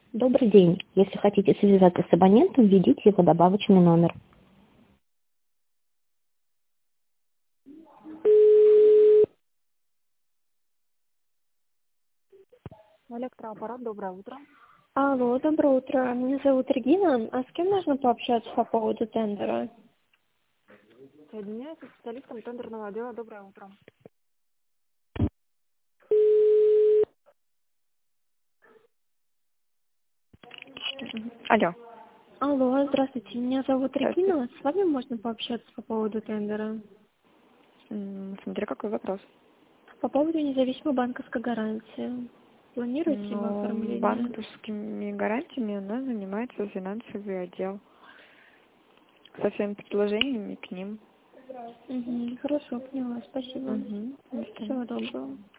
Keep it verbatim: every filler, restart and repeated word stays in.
Добрый день. Если хотите связаться с абонентом, введите его добавочный номер. Электроаппарат, доброе утро. Алло, доброе утро. Меня зовут Регина. А с кем можно пообщаться по поводу тендера? Соединяюсь со специалистом тендерного отдела. Доброе утро. Алло. Алло, здравствуйте. Меня зовут Здравствуйте. Регина. С вами можно пообщаться по поводу тендера? М, Смотря какой вопрос. По поводу независимой банковской гарантии. Планируете ли вы Ну, оформление? банковскими гарантиями у нас занимается финансовый отдел. Со всеми предложениями к ним. Угу, хорошо, поняла. Спасибо. Угу. Всего доброго.